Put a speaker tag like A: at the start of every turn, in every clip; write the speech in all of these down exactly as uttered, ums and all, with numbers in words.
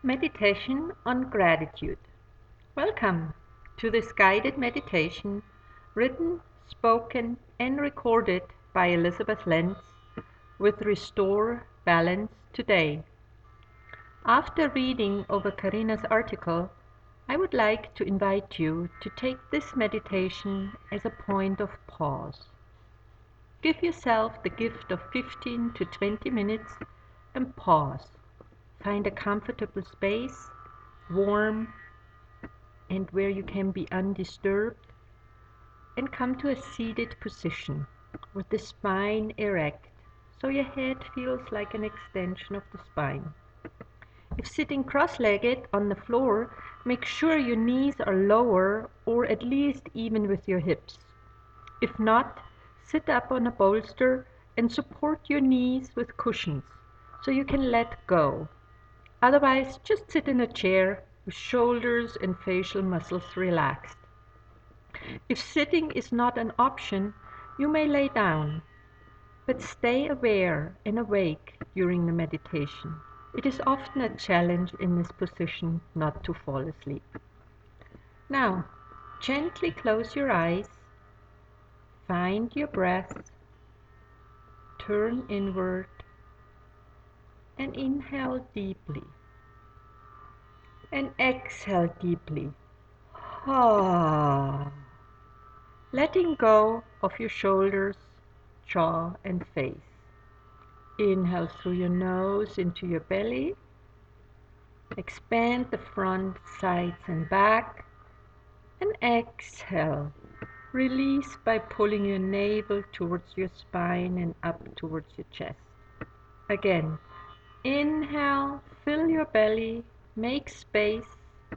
A: Meditation on Gratitude. Welcome to this guided meditation written, spoken, and recorded by Elizabeth Lenz with Restore Balance Today. After reading over Karina's article, I would like to invite you to take this meditation as a point of pause. Give yourself the gift of fifteen to twenty minutes and pause. Find a comfortable space, warm, and where you can be undisturbed, and come to a seated position with the spine erect, so your head feels like an extension of the spine. If sitting cross-legged on the floor, make sure your knees are lower or at least even with your hips. If not, sit up on a bolster and support your knees with cushions so you can let go. Otherwise, just sit in a chair with shoulders and facial muscles relaxed. If sitting is not an option, you may lay down, but stay aware and awake during the meditation. It is often a challenge in this position not to fall asleep. Now, gently close your eyes, find your breath, turn inward, and inhale deeply. And exhale deeply. Ah. Letting go of your shoulders, jaw, and face. Inhale through your nose into your belly. Expand the front, sides, and back. And exhale. Release by pulling your navel towards your spine and up towards your chest. Again, inhale, fill your belly, make space.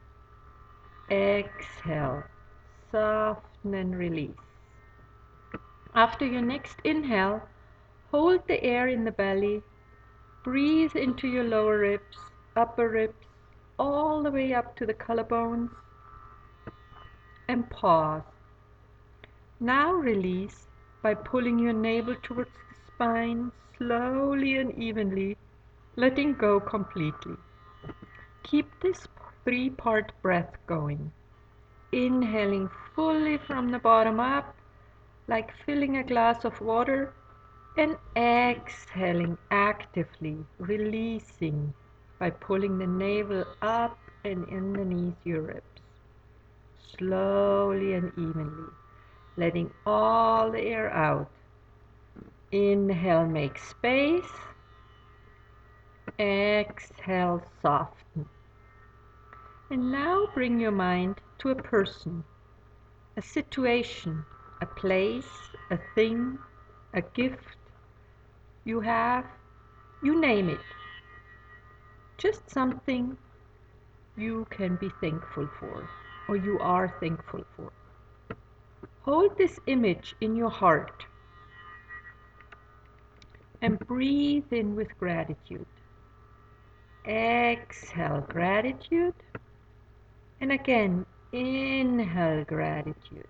A: Exhale, soften and release. After your next inhale, hold the air in the belly, breathe into your lower ribs, upper ribs, all the way up to the collarbones, and pause. Now release by pulling your navel towards the spine, slowly and evenly, letting go completely. Keep this three-part breath going. Inhaling fully from the bottom up, like filling a glass of water, and exhaling actively, releasing by pulling the navel up and underneath your ribs. Slowly and evenly, letting all the air out. Inhale, make space. Exhale, soften. And now bring your mind to a person, a situation, a place, a thing, a gift you have, you name it. Just something you can be thankful for, or you are thankful for. Hold this image in your heart and breathe in with gratitude. Exhale gratitude, and again inhale gratitude.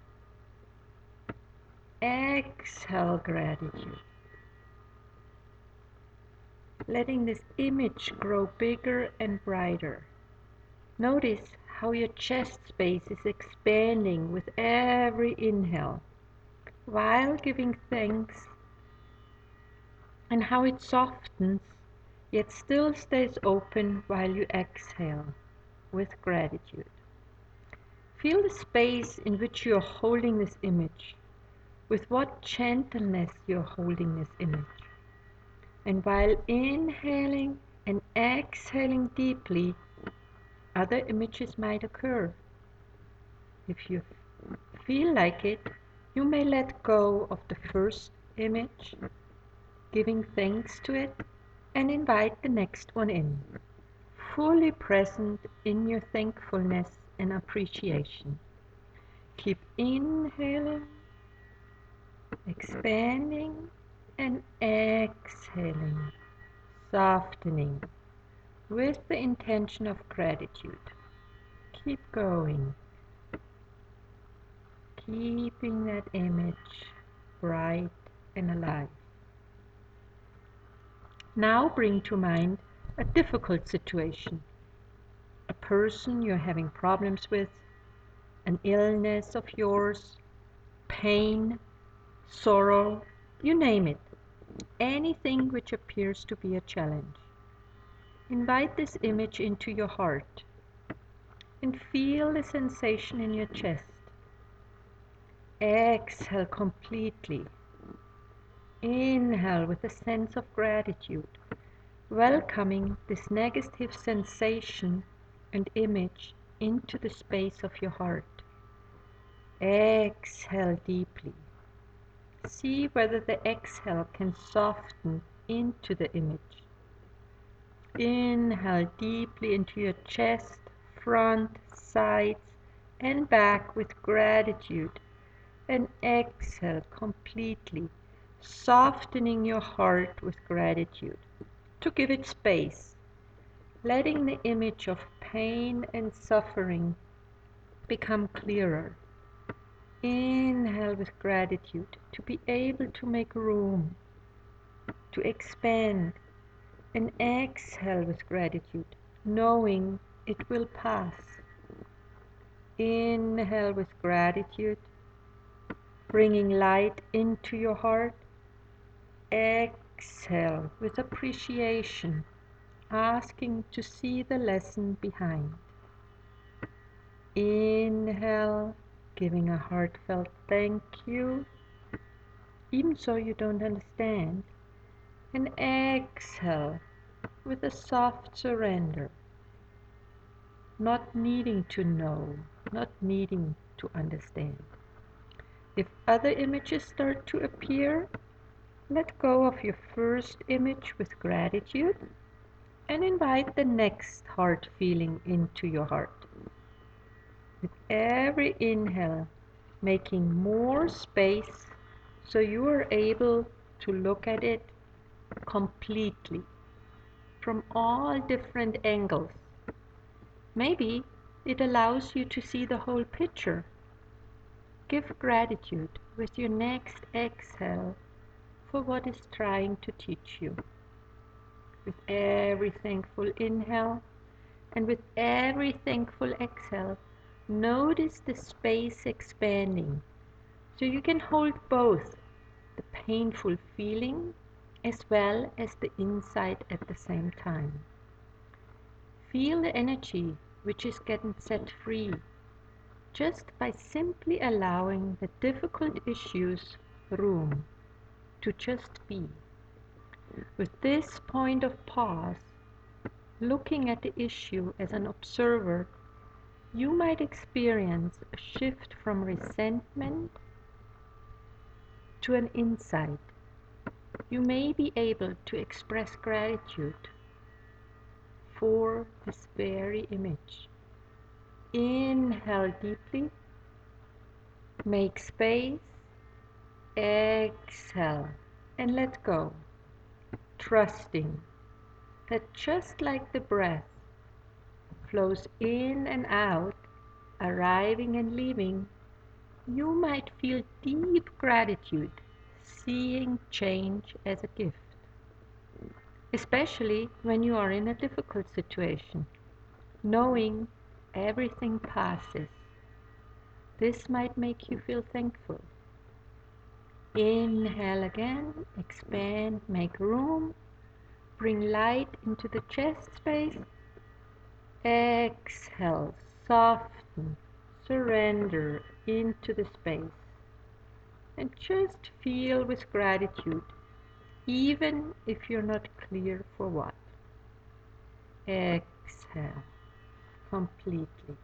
A: Exhale gratitude. Letting this image grow bigger and brighter. Notice how your chest space is expanding with every inhale while giving thanks, and how it softens yet still stays open while you exhale with gratitude. Feel the space in which you are holding this image, with what gentleness you are holding this image. And while inhaling and exhaling deeply, other images might occur. If you feel like it, you may let go of the first image, giving thanks to it, and invite the next one in, fully present in your thankfulness and appreciation. Keep inhaling, expanding, and exhaling, softening, with the intention of gratitude. Keep going, keeping that image bright and alive. Now bring to mind a difficult situation, a person you're having problems with, an illness of yours, pain, sorrow, you name it, anything which appears to be a challenge. Invite this image into your heart and feel the sensation in your chest. Exhale completely. Inhale with a sense of gratitude, welcoming this negative sensation and image into the space of your heart. Exhale deeply. See whether the exhale can soften into the image. Inhale deeply into your chest, front, sides, and back with gratitude, and exhale completely, softening your heart with gratitude to give it space, letting the image of pain and suffering become clearer. Inhale with gratitude to be able to make room, to expand, and exhale with gratitude, knowing it will pass. Inhale with gratitude, bringing light into your heart. Exhale with appreciation, asking to see the lesson behind. Inhale, giving a heartfelt thank you, even so you don't understand. And exhale with a soft surrender, not needing to know, not needing to understand. If other images start to appear, let go of your first image with gratitude and invite the next heart feeling into your heart. With every inhale, making more space so you are able to look at it completely from all different angles. Maybe it allows you to see the whole picture. Give gratitude with your next exhale for what is trying to teach you. With every thankful inhale and with every thankful exhale, notice the space expanding so you can hold both the painful feeling as well as the insight at the same time. Feel the energy which is getting set free just by simply allowing the difficult issues room to just be. With this point of pause, looking at the issue as an observer, you might experience a shift from resentment to an insight. You may be able to express gratitude for this very image. Inhale deeply, make space, exhale, and let go, trusting that just like the breath flows in and out, arriving and leaving, you might feel deep gratitude, seeing change as a gift. Especially when you are in a difficult situation, knowing everything passes. This might make you feel thankful. Inhale again, expand, make room, bring light into the chest space. Exhale, soften, surrender into the space. And just feel with gratitude, even if you're not clear for what. Exhale completely.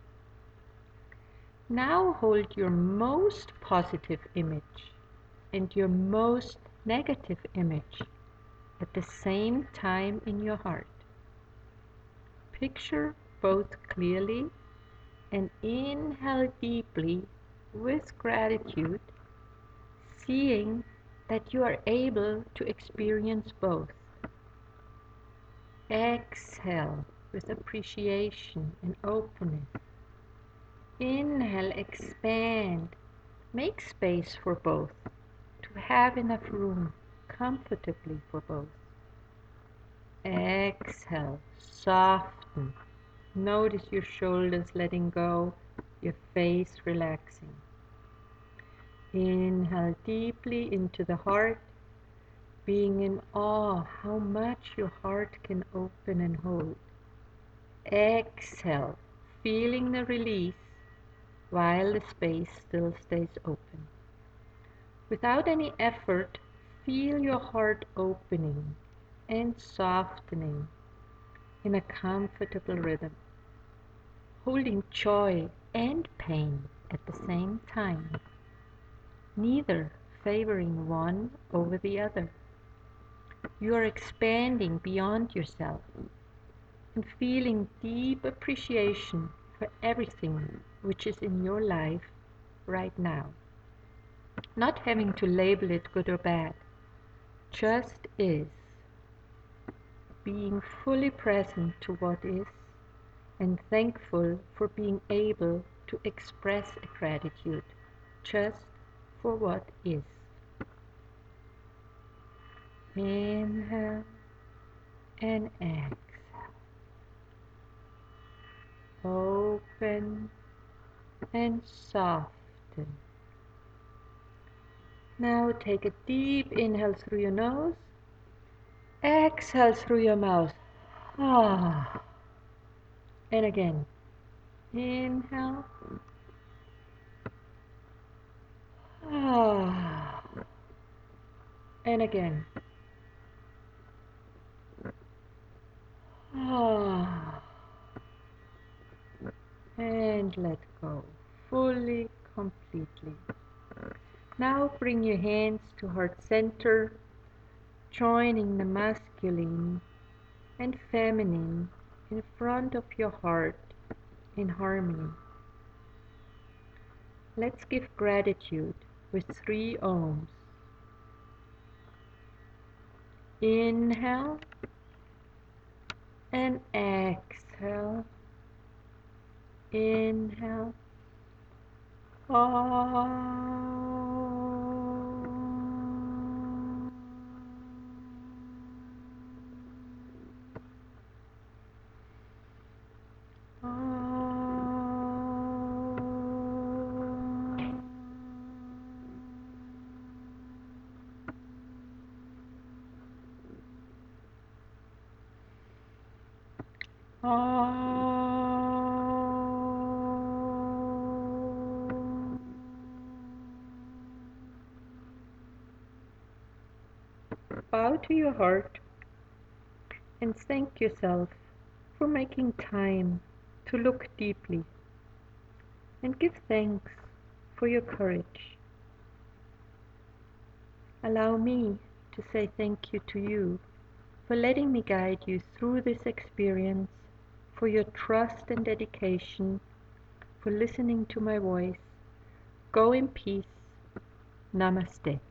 A: Now hold your most positive image and your most negative image at the same time in your heart. Picture both clearly and inhale deeply with gratitude, seeing that you are able to experience both. Exhale with appreciation and openness. Inhale, expand, make space for both, to have enough room comfortably for both. Exhale, soften, Notice your shoulders letting go, your face relaxing. Inhale deeply into the heart, being in awe how much your heart can open and hold. Exhale, feeling the release while the space still stays open. Without any effort, feel your heart opening and softening in a comfortable rhythm, holding joy and pain at the same time, neither favoring one over the other. You are expanding beyond yourself and feeling deep appreciation for everything which is in your life right now. Not having to label it good or bad, just is. Being fully present to what is and thankful for being able to express a gratitude just for what is. Inhale and exhale. Open and soften. Now take a deep inhale through your nose. Exhale through your mouth. Ah. And again. Inhale. Ah. And again. Ah. And let go. Fully, completely. Now bring your hands to heart center, joining the masculine and feminine in front of your heart in harmony. Let's give gratitude with three ohms. Inhale and exhale. Inhale. Om. Bow to your heart and thank yourself for making time to look deeply, and give thanks for your courage. Allow me to say thank you to you for letting me guide you through this experience, for your trust and dedication, for listening to my voice. Go in peace. Namaste.